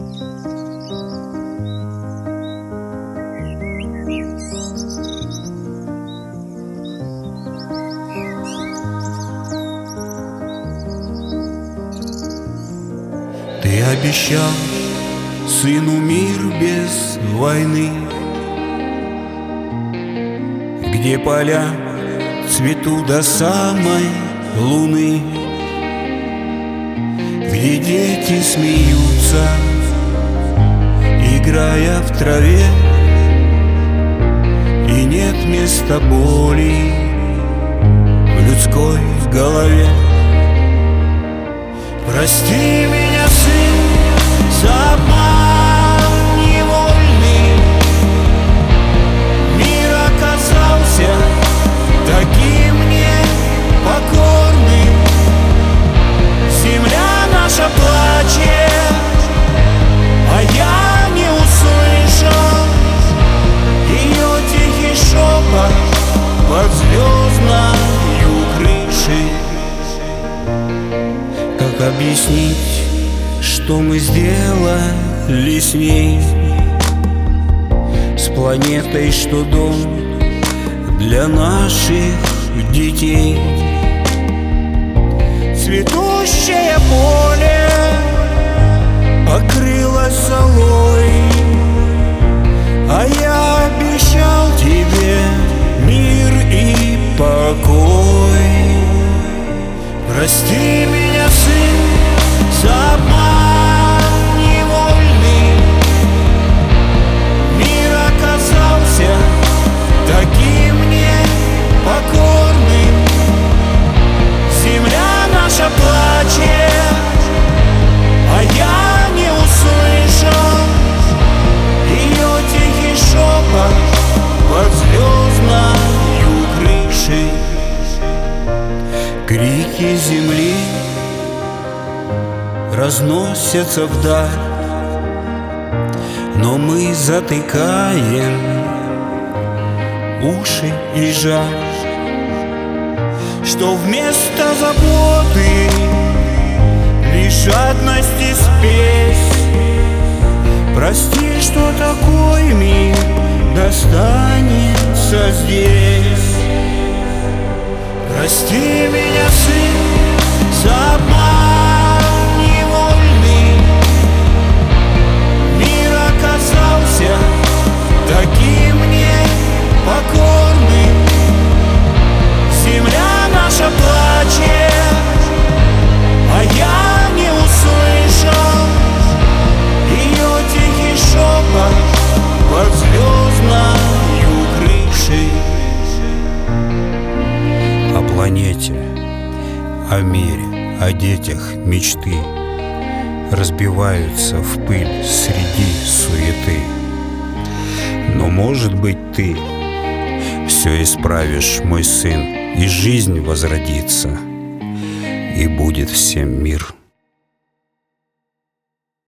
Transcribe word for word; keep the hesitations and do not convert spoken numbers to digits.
Ты обещал сыну мир без войны, где поля цветут до самой луны, где дети смеются, играя в траве, и нет места боли в людской голове. Прости меня, сын, за обман невольный. Мир оказался таким непокорным. Земля наша плачет, а я не услышал ее тихий шепот под звездною крышей. Как объяснить, что мы сделали с ней, с планетой, что дом для наших детей? Цветущее поле покрылось золой, а я обещал тебе мир и покой. Прости меня, сын, за обман невольный. Мир оказался таким непокорным. Земля наша плачет, а я не услышал ее тихий шепот под звездною крышей. Крики земли разносятся вдаль, но мы затыкаем уши, и жаль, что вместо заботы лишь жадность и спесь. Прости, что такой мир достанется здесь. Прости меня, сын, за обман невольный. Мир оказался таким непокорным. Земля наша плачет, а я не услышал ее тихий шепот под звездною крышей. О планете, о мире, о детях мечты разбиваются в пыль среди суеты. Но, может быть, ты все исправишь, мой сын, и жизнь возродится, и будет всем мир.